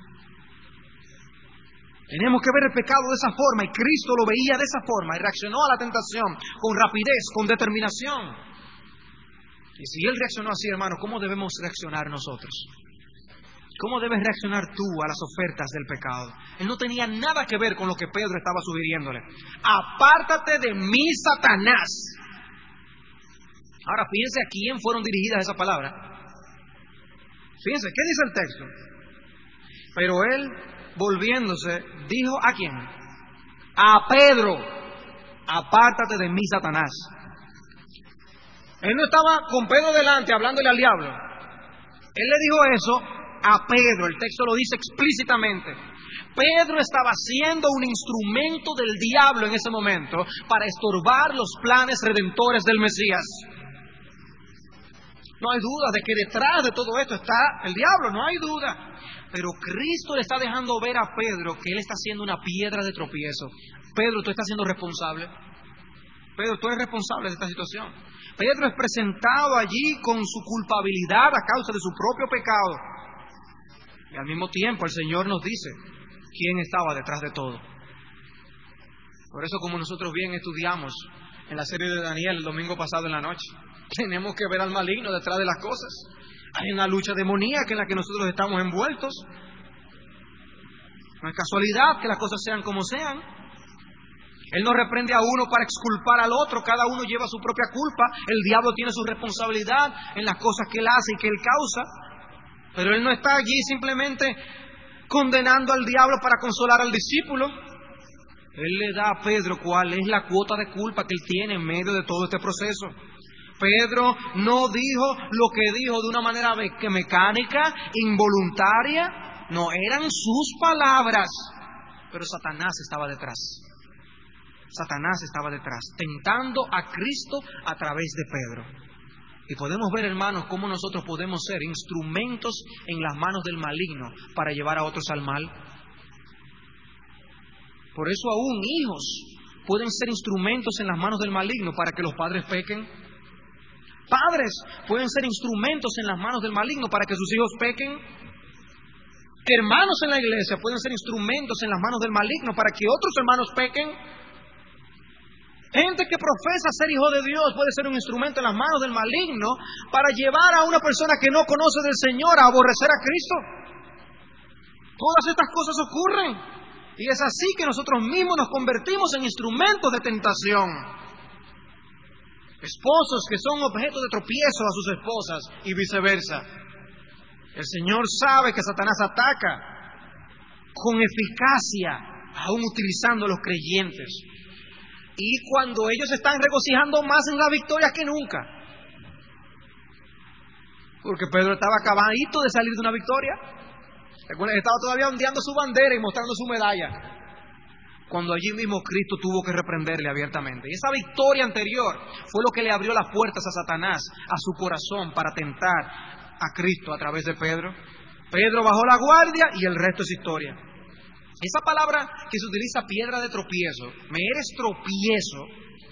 Tenemos que ver el pecado de esa forma, y Cristo lo veía de esa forma y reaccionó a la tentación con rapidez, con determinación. Y si Él reaccionó así, hermano, ¿cómo debemos reaccionar nosotros? ¿Cómo debes reaccionar tú a las ofertas del pecado? Él no tenía nada que ver con lo que Pedro estaba sugiriéndole. Apártate de mí, Satanás. Ahora, fíjense a quién fueron dirigidas esas palabras. Fíjense, ¿qué dice el texto? Pero él, volviéndose, dijo ¿a quién? A Pedro, apártate de mí, Satanás. Él no estaba con Pedro delante hablándole al diablo. Él le dijo eso a Pedro, el texto lo dice explícitamente. Pedro estaba siendo un instrumento del diablo en ese momento para estorbar los planes redentores del Mesías. No hay duda de que detrás de todo esto está el diablo, no hay duda. Pero Cristo le está dejando ver a Pedro que él está siendo una piedra de tropiezo. Pedro, tú estás siendo responsable. Pedro, tú eres responsable de esta situación. Pedro es presentado allí con su culpabilidad a causa de su propio pecado. Y al mismo tiempo el Señor nos dice quién estaba detrás de todo. Por eso, como nosotros bien estudiamos en la serie de Daniel el domingo pasado en la noche, tenemos que ver al maligno detrás de las cosas. Hay una lucha demoníaca en la que nosotros estamos envueltos. No es casualidad que las cosas sean como sean. Él no reprende a uno para exculpar al otro, cada uno lleva su propia culpa. El diablo tiene su responsabilidad en las cosas que él hace y que él causa. Pero él no está allí simplemente condenando al diablo para consolar al discípulo. Él le da a Pedro cuál es la cuota de culpa que él tiene en medio de todo este proceso. Pedro no dijo lo que dijo de una manera mecánica, involuntaria. No, eran sus palabras. Pero Satanás estaba detrás. Satanás estaba detrás, tentando a Cristo a través de Pedro. Y podemos ver, hermanos, cómo nosotros podemos ser instrumentos en las manos del maligno para llevar a otros al mal. Por eso aún hijos pueden ser instrumentos en las manos del maligno para que los padres pequen. Padres pueden ser instrumentos en las manos del maligno para que sus hijos pequen. Hermanos en la iglesia pueden ser instrumentos en las manos del maligno para que otros hermanos pequen. Gente que profesa ser hijo de Dios puede ser un instrumento en las manos del maligno para llevar a una persona que no conoce del Señor a aborrecer a Cristo. Todas estas cosas ocurren. Y es así que nosotros mismos nos convertimos en instrumentos de tentación. Esposos que son objeto de tropiezo a sus esposas y viceversa. El Señor sabe que Satanás ataca con eficacia, aún utilizando a los creyentes. Y cuando ellos están regocijando más en la victoria que nunca. Porque Pedro estaba acabadito de salir de una victoria. Estaba todavía ondeando su bandera y mostrando su medalla. Cuando allí mismo Cristo tuvo que reprenderle abiertamente. Y esa victoria anterior fue lo que le abrió las puertas a Satanás, a su corazón, para tentar a Cristo a través de Pedro. Pedro bajó la guardia y el resto es historia. Esa palabra que se utiliza, piedra de tropiezo, me eres tropiezo,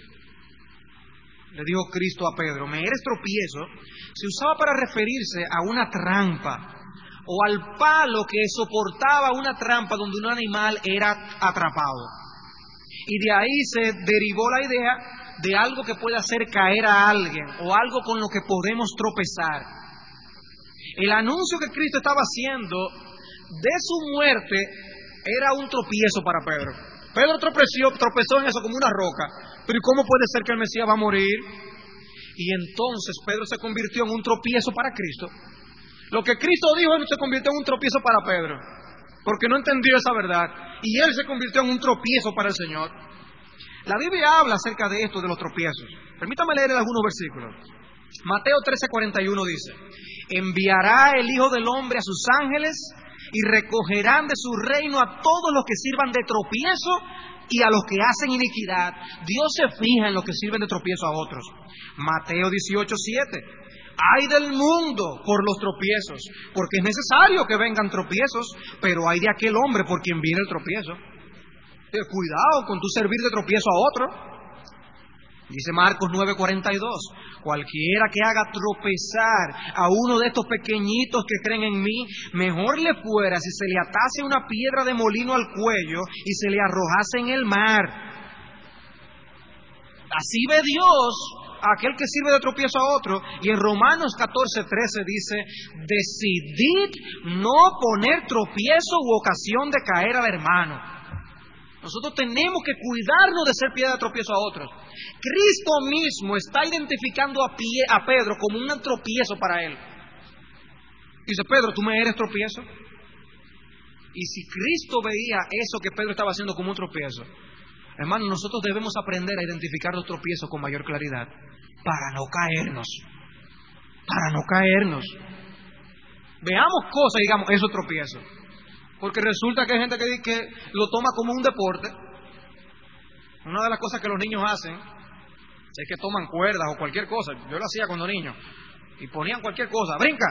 le dijo Cristo a Pedro, me eres tropiezo, se usaba para referirse a una trampa o al palo que soportaba una trampa donde un animal era atrapado. Y de ahí se derivó la idea de algo que puede hacer caer a alguien o algo con lo que podemos tropezar. El anuncio que Cristo estaba haciendo de su muerte era un tropiezo para Pedro. Pedro tropezó en eso como una roca. Pero ¿y cómo puede ser que el Mesías va a morir? Y entonces Pedro se convirtió en un tropiezo para Cristo. Lo que Cristo dijo se convirtió en un tropiezo para Pedro, porque no entendió esa verdad, y él se convirtió en un tropiezo para el Señor. La Biblia habla acerca de esto, de los tropiezos. Permítame leer algunos versículos. Mateo 13:41 dice: enviará el Hijo del Hombre a sus ángeles y recogerán de su reino a todos los que sirvan de tropiezo y a los que hacen iniquidad. Dios se fija en los que sirven de tropiezo a otros. Mateo 18:7: ay del mundo por los tropiezos, porque es necesario que vengan tropiezos, pero ay de aquel hombre por quien viene el tropiezo. Cuidado con tu servir de tropiezo a otro. Dice Marcos 9:42: cualquiera que haga tropezar a uno de estos pequeñitos que creen en mí, mejor le fuera si se le atase una piedra de molino al cuello y se le arrojase en el mar. Así ve Dios a aquel que sirve de tropiezo a otro. Y en Romanos 14:13 dice: decidid no poner tropiezo u ocasión de caer al hermano. Nosotros tenemos que cuidarnos de ser piedra de tropiezo a otros. Cristo mismo está identificando a Pedro como un tropiezo para él. Dice: Pedro, ¿tú me eres tropiezo? Y si Cristo veía eso que Pedro estaba haciendo como un tropiezo, hermano, nosotros debemos aprender a identificar los tropiezos con mayor claridad para no caernos. Para no caernos. Veamos cosas y digamos, eso es tropiezo. Porque resulta que hay gente que lo toma como un deporte. Una de las cosas que los niños hacen es que toman cuerdas o cualquier cosa. Yo lo hacía cuando niño. Y ponían cualquier cosa. ¡Brinca!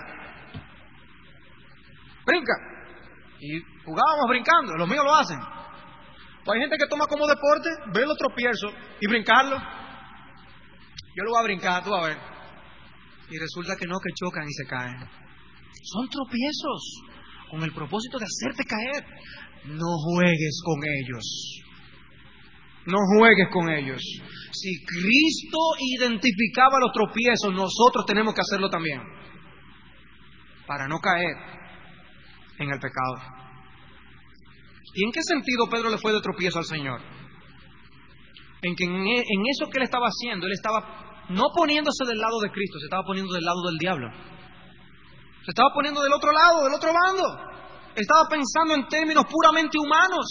¡Brinca! Y jugábamos brincando. Los míos lo hacen. Pues hay gente que toma como deporte ver los tropiezos y brincarlo. Yo lo voy a brincar, tú vas a ver. Y resulta que no, que chocan y se caen. Son tropiezos con el propósito de hacerte caer. No juegues con ellos. No juegues con ellos. Si Cristo identificaba los tropiezos, nosotros tenemos que hacerlo también, para no caer en el pecado. ¿Y en qué sentido Pedro le fue de tropiezo al Señor? En que en eso que él estaba haciendo, él estaba no poniéndose del lado de Cristo, se estaba poniendo del lado del diablo. Se estaba poniendo del otro lado, del otro bando. Estaba pensando en términos puramente humanos.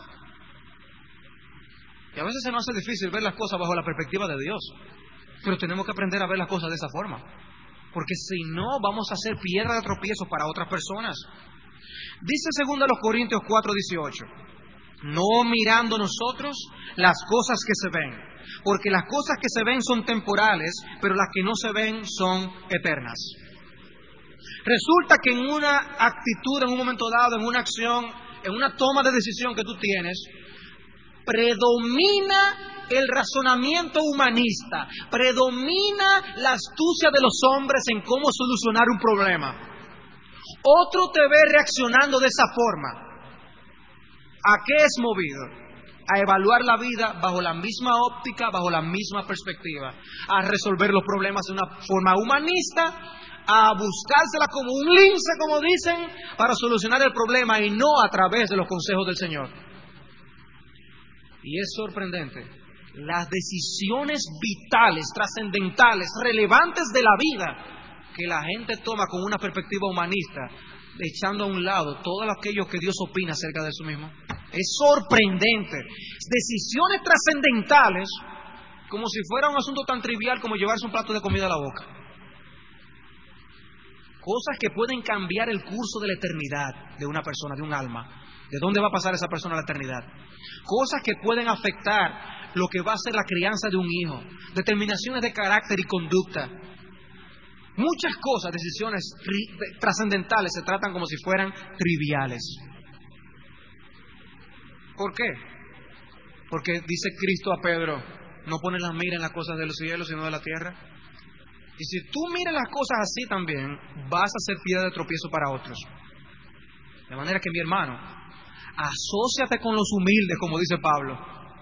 Y a veces se nos hace difícil ver las cosas bajo la perspectiva de Dios. Pero tenemos que aprender a ver las cosas de esa forma. Porque si no, vamos a ser piedra de tropiezo para otras personas. Dice 2 Corintios 4:18: no mirando nosotros las cosas que se ven, porque las cosas que se ven son temporales, pero las que no se ven son eternas. Resulta que en una actitud, en un momento dado, en una acción, en una toma de decisión que tú tienes, predomina el razonamiento humanista, predomina la astucia de los hombres en cómo solucionar un problema. Otro te ve reaccionando de esa forma. ¿A qué es movido? A evaluar la vida bajo la misma óptica, bajo la misma perspectiva, a resolver los problemas de una forma humanista, a buscársela como un lince, como dicen, para solucionar el problema y no a través de los consejos del Señor. Y es sorprendente, las decisiones vitales, trascendentales, relevantes de la vida, que la gente toma con una perspectiva humanista, echando a un lado todo aquello que Dios opina acerca de eso mismo. Es sorprendente. Decisiones trascendentales, como si fuera un asunto tan trivial como llevarse un plato de comida a la boca. Cosas que pueden cambiar el curso de la eternidad de una persona, de un alma. ¿De dónde va a pasar esa persona a la eternidad? Cosas que pueden afectar lo que va a ser la crianza de un hijo. Determinaciones de carácter y conducta. Muchas cosas, decisiones trascendentales se tratan como si fueran triviales. ¿Por qué? Porque dice Cristo a Pedro: no pones la mira en las cosas de los cielos, sino de la tierra. Y si tú miras las cosas así también, vas a ser piedra de tropiezo para otros. De manera que, mi hermano, asóciate con los humildes, como dice Pablo.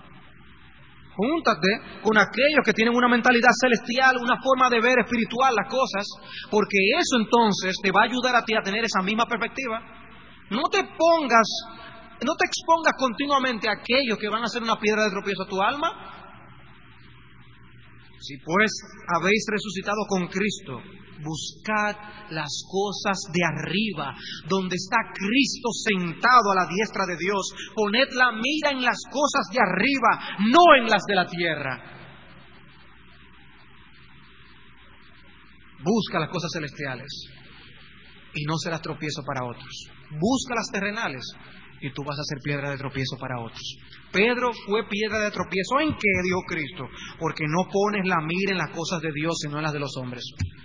Júntate con aquellos que tienen una mentalidad celestial, una forma de ver espiritual las cosas, porque eso entonces te va a ayudar a ti a tener esa misma perspectiva. No te expongas continuamente a aquellos que van a ser una piedra de tropiezo a tu alma. Si pues habéis resucitado con Cristo, buscad las cosas de arriba, donde está Cristo sentado a la diestra de Dios. Poned la mira en las cosas de arriba, no en las de la tierra. Busca las cosas celestiales y no serás tropiezo para otros. Busca las terrenales y tú vas a ser piedra de tropiezo para otros. Pedro fue piedra de tropiezo. ¿En qué, dijo Cristo? Porque no pones la mira en las cosas de Dios, sino en las de los hombres.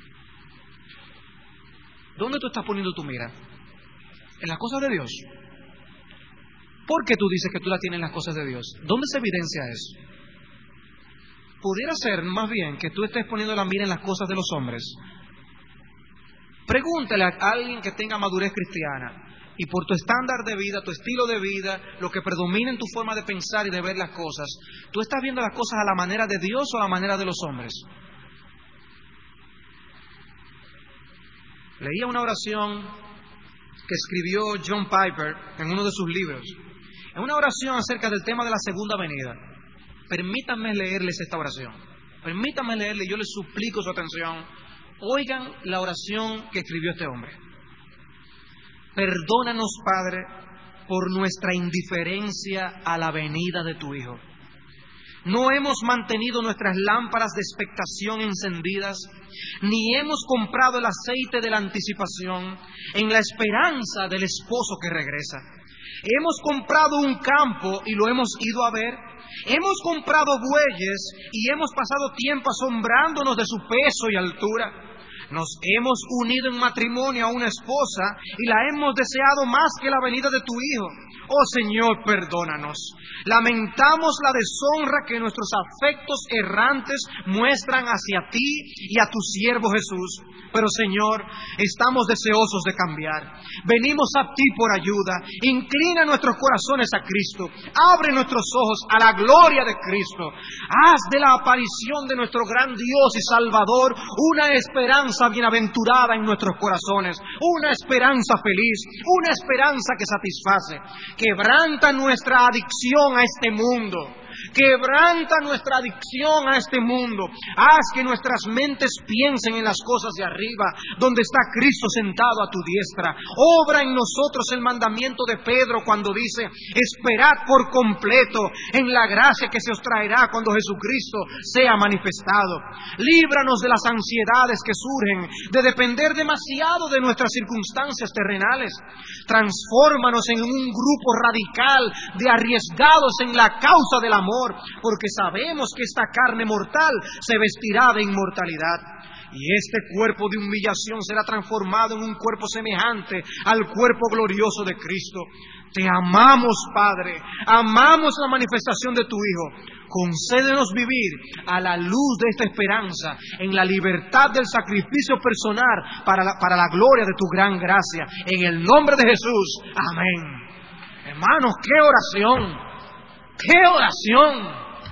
¿Dónde tú estás poniendo tu mira? ¿En las cosas de Dios? ¿Por qué tú dices que tú la tienes en las cosas de Dios? ¿Dónde se evidencia eso? Pudiera ser más bien que tú estés poniendo la mira en las cosas de los hombres. Pregúntale a alguien que tenga madurez cristiana y por tu estándar de vida, tu estilo de vida, lo que predomina en tu forma de pensar y de ver las cosas, ¿tú estás viendo las cosas a la manera de Dios o a la manera de los hombres? Leía una oración que escribió John Piper en uno de sus libros. Es una oración acerca del tema de la segunda venida. Permítanme leerles esta oración. Permítanme leerle, yo les suplico su atención. Oigan la oración que escribió este hombre. Perdónanos, Padre, por nuestra indiferencia a la venida de tu Hijo. No hemos mantenido nuestras lámparas de expectación encendidas, ni hemos comprado el aceite de la anticipación en la esperanza del esposo que regresa. Hemos comprado un campo y lo hemos ido a ver. Hemos comprado bueyes y hemos pasado tiempo asombrándonos de su peso y altura. Nos hemos unido en matrimonio a una esposa y la hemos deseado más que la venida de tu Hijo. Oh Señor, perdónanos. Lamentamos la deshonra que nuestros afectos errantes muestran hacia ti y a tu siervo Jesús. Pero Señor, estamos deseosos de cambiar. Venimos a ti por ayuda. Inclina nuestros corazones a Cristo. Abre nuestros ojos a la gloria de Cristo. Haz de la aparición de nuestro gran Dios y Salvador una esperanza bienaventurada en nuestros corazones. Una esperanza feliz. Una esperanza que satisface. Quebranta nuestra adicción a este mundo. Quebranta nuestra adicción a este mundo. Haz que nuestras mentes piensen en las cosas de arriba, donde está Cristo sentado a tu diestra. Obra en nosotros el mandamiento de Pedro cuando dice: esperad por completo en la gracia que se os traerá cuando Jesucristo sea manifestado. Líbranos de las ansiedades que surgen de depender demasiado de nuestras circunstancias terrenales. Transfórmanos en un grupo radical de arriesgados en la causa del amor, porque sabemos que esta carne mortal se vestirá de inmortalidad. Y este cuerpo de humillación será transformado en un cuerpo semejante al cuerpo glorioso de Cristo. Te amamos, Padre. Amamos la manifestación de tu Hijo. Concédenos vivir a la luz de esta esperanza, en la libertad del sacrificio personal para la gloria de tu gran gracia. En el nombre de Jesús. Amén. Hermanos, qué oración. ¡Qué oración!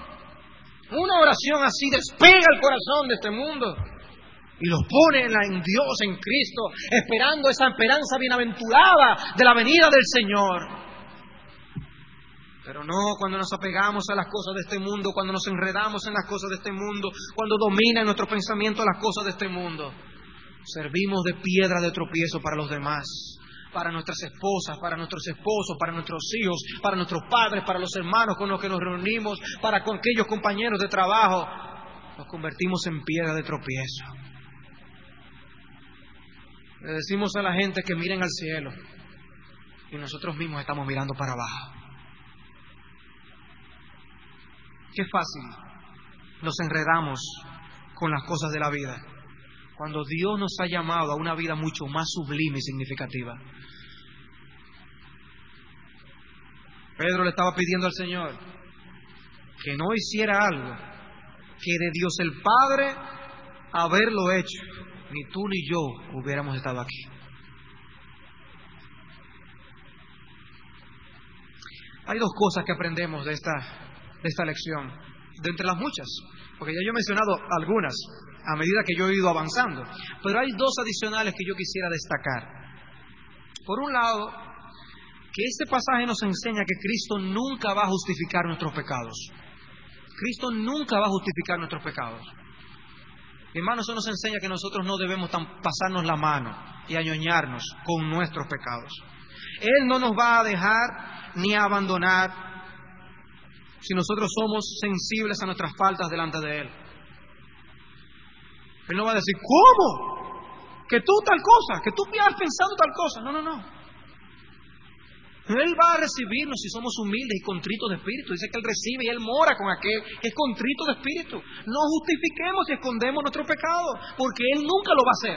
Una oración así despega el corazón de este mundo y los pone en Dios, en Cristo, esperando esa esperanza bienaventurada de la venida del Señor. Pero no cuando nos apegamos a las cosas de este mundo, cuando nos enredamos en las cosas de este mundo, cuando dominan nuestro pensamiento las cosas de este mundo. Servimos de piedra de tropiezo para los demás. Para nuestras esposas, para nuestros esposos, para nuestros hijos, para nuestros padres, para los hermanos con los que nos reunimos, para con aquellos compañeros de trabajo. Nos convertimos en piedra de tropiezo. Le decimos a la gente que miren al cielo y nosotros mismos estamos mirando para abajo. Qué fácil nos enredamos con las cosas de la vida, cuando Dios nos ha llamado a una vida mucho más sublime y significativa. Pedro le estaba pidiendo al Señor que no hiciera algo que de Dios el Padre haberlo hecho, ni tú ni yo hubiéramos estado aquí. Hay dos cosas que aprendemos de esta lección, de entre las muchas, porque ya yo he mencionado algunas a medida que yo he ido avanzando, pero hay dos adicionales que yo quisiera destacar. Por un lado, que este pasaje nos enseña que Cristo nunca va a justificar nuestros pecados. Cristo nunca va a justificar nuestros pecados. Hermanos, eso nos enseña que nosotros no debemos pasarnos la mano y añoñarnos con nuestros pecados. Él no nos va a dejar ni a abandonar si nosotros somos sensibles a nuestras faltas delante de Él. Él no va a decir, ¿cómo? Que tú tal cosa, que tú has pensado tal cosa. No, no, no. Él va a recibirnos si somos humildes y contritos de espíritu. Dice que Él recibe y Él mora con aquel que es contrito de espíritu. No justifiquemos y escondemos nuestro pecado, porque Él nunca lo va a hacer.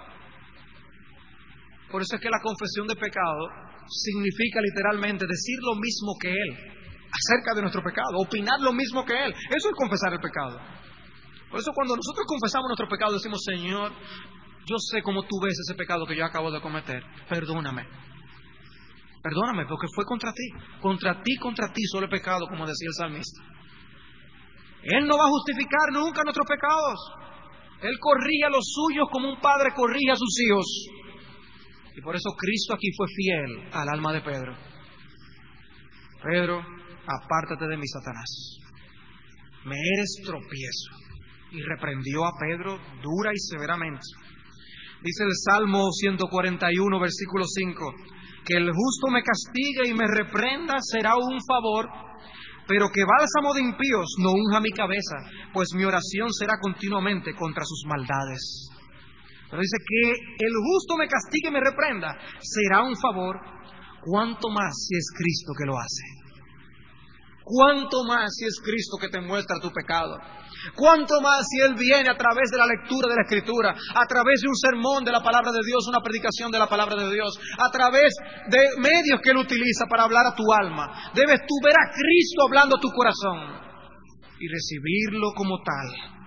Por eso es que la confesión de pecado significa literalmente decir lo mismo que Él acerca de nuestro pecado, opinar lo mismo que Él. Eso es confesar el pecado. Por eso cuando nosotros confesamos nuestro pecado decimos, Señor, yo sé cómo tú ves ese pecado que yo acabo de cometer. Perdóname. Perdóname, porque fue contra ti solo he pecado, como decía el salmista. Él no va a justificar nunca nuestros pecados. Él corrige a los suyos como un padre corrige a sus hijos. Y por eso Cristo aquí fue fiel al alma de Pedro. Pedro, apártate de mí, Satanás. Me eres tropiezo. Y reprendió a Pedro dura y severamente. Dice el Salmo 141, versículo 5. Que el justo me castigue y me reprenda será un favor, pero que bálsamo de impíos no unja mi cabeza, pues mi oración será continuamente contra sus maldades. Pero dice que el justo me castigue y me reprenda será un favor, cuánto más si es Cristo que lo hace. Cuánto más si es Cristo que te muestra tu pecado. Cuánto más si Él viene a través de la lectura de la Escritura, a través de un sermón de la palabra de Dios, una predicación de la palabra de Dios, a través de medios que Él utiliza para hablar a tu alma. Debes tú ver a Cristo hablando a tu corazón y recibirlo como tal,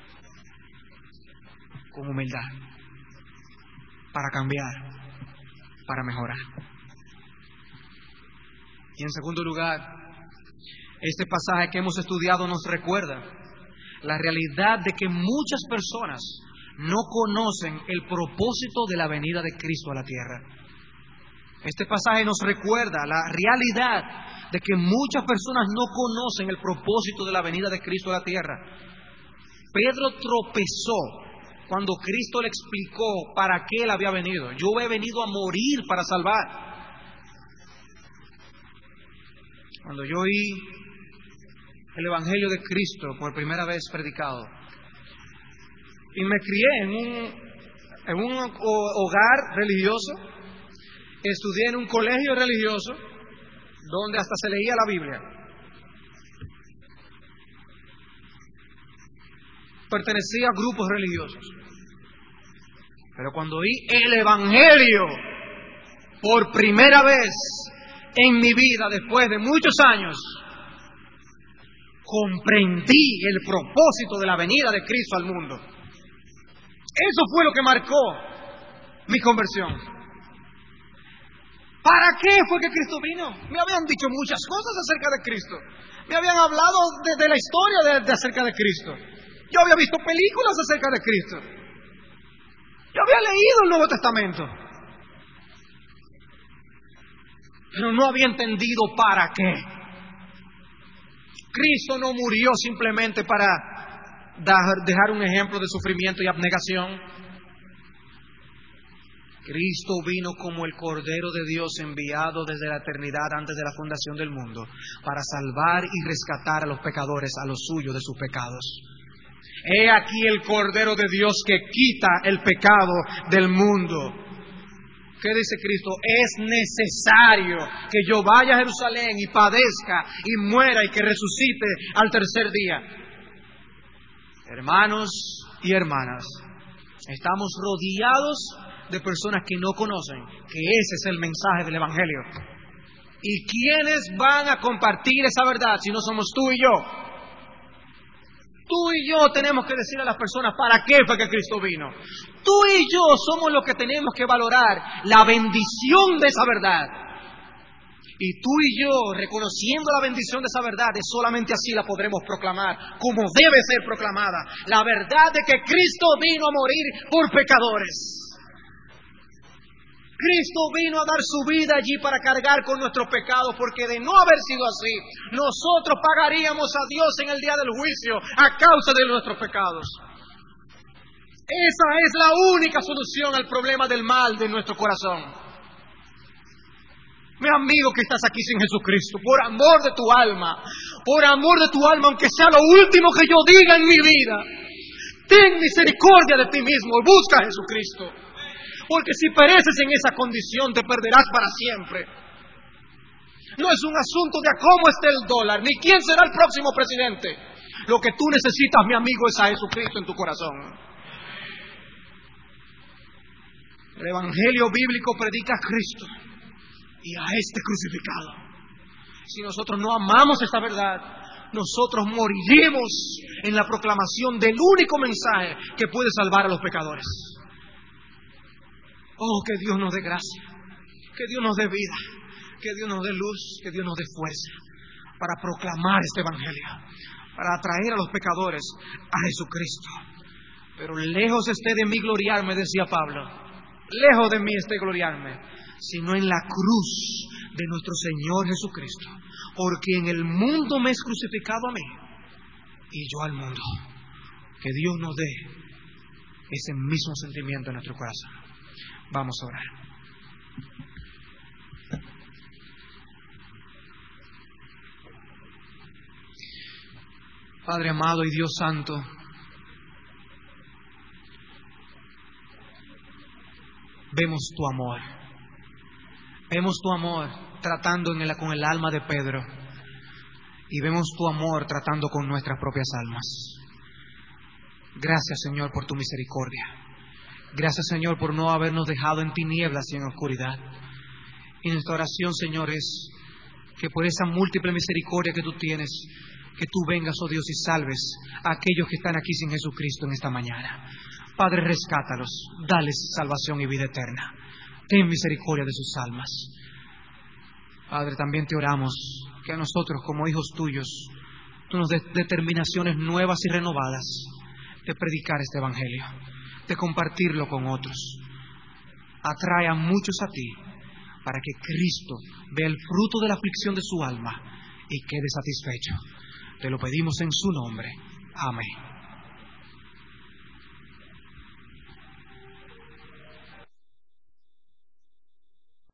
con humildad, para cambiar, para mejorar. Y en segundo lugar, este pasaje que hemos estudiado nos recuerda la realidad de que muchas personas no conocen el propósito de la venida de Cristo a la tierra. Este pasaje nos recuerda la realidad de que muchas personas no conocen el propósito de la venida de Cristo a la tierra. Pedro tropezó cuando Cristo le explicó para qué Él había venido. Yo he venido a morir para salvar. Cuando yo oí el Evangelio de Cristo por primera vez predicado y me crié en un hogar religioso, estudié en un colegio religioso donde hasta se leía la Biblia, pertenecía a grupos religiosos, pero cuando oí el Evangelio por primera vez en mi vida después de muchos años, comprendí el propósito de la venida de Cristo al mundo. Eso fue lo que marcó mi conversión. ¿Para qué fue que Cristo vino? Me habían dicho muchas cosas acerca de Cristo. Me habían hablado de la historia acerca de Cristo. Yo había visto películas acerca de Cristo. Yo había leído el Nuevo Testamento. Pero no había entendido para qué. Cristo no murió simplemente para dejar un ejemplo de sufrimiento y abnegación. Cristo vino como el Cordero de Dios enviado desde la eternidad antes de la fundación del mundo para salvar y rescatar a los pecadores, a los suyos de sus pecados. He aquí el Cordero de Dios que quita el pecado del mundo. ¿Qué dice Cristo? Es necesario que yo vaya a Jerusalén y padezca y muera y que resucite al tercer día. Hermanos y hermanas, estamos rodeados de personas que no conocen que ese es el mensaje del Evangelio. ¿Y quiénes van a compartir esa verdad si no somos tú y yo? Tú y yo tenemos que decir a las personas para qué fue que Cristo vino. Tú y yo somos los que tenemos que valorar la bendición de esa verdad. Y tú y yo, reconociendo la bendición de esa verdad, es solamente así la podremos proclamar, como debe ser proclamada. La verdad de que Cristo vino a morir por pecadores. Cristo vino a dar su vida allí para cargar con nuestros pecados, porque de no haber sido así, nosotros pagaríamos a Dios en el día del juicio a causa de nuestros pecados. Esa es la única solución al problema del mal de nuestro corazón. Mi amigo que estás aquí sin Jesucristo, por amor de tu alma, aunque sea lo último que yo diga en mi vida, ten misericordia de ti mismo y busca a Jesucristo. Porque si pereces en esa condición, te perderás para siempre. No es un asunto de a cómo esté el dólar, ni quién será el próximo presidente. Lo que tú necesitas, mi amigo, es a Jesucristo en tu corazón. El Evangelio bíblico predica a Cristo y a este crucificado. Si nosotros no amamos esta verdad, nosotros moriremos en la proclamación del único mensaje que puede salvar a los pecadores. Oh, que Dios nos dé gracia, que Dios nos dé vida, que Dios nos dé luz, que Dios nos dé fuerza para proclamar este Evangelio, para atraer a los pecadores a Jesucristo. Pero lejos esté de mí gloriarme, decía Pablo, lejos de mí esté gloriarme, sino en la cruz de nuestro Señor Jesucristo, porque en el mundo me es crucificado a mí y yo al mundo. Que Dios nos dé ese mismo sentimiento en nuestro corazón. Vamos a orar. Padre amado y Dios santo, vemos tu amor. Vemos tu amor tratando con el alma de Pedro. Y vemos tu amor tratando con nuestras propias almas. Gracias, Señor, por tu misericordia. Gracias, Señor, por no habernos dejado en tinieblas y en oscuridad. Y nuestra oración, Señor, es que por esa múltiple misericordia que tú tienes, que tú vengas, oh Dios, y salves a aquellos que están aquí sin Jesucristo en esta mañana. Padre, rescátalos, dales salvación y vida eterna. Ten misericordia de sus almas. Padre, también te oramos que a nosotros como hijos tuyos tú nos des determinaciones nuevas y renovadas de predicar este Evangelio, de compartirlo con otros. Atrae a muchos a ti para que Cristo vea el fruto de la aflicción de su alma y quede satisfecho. Te lo pedimos en su nombre. Amén.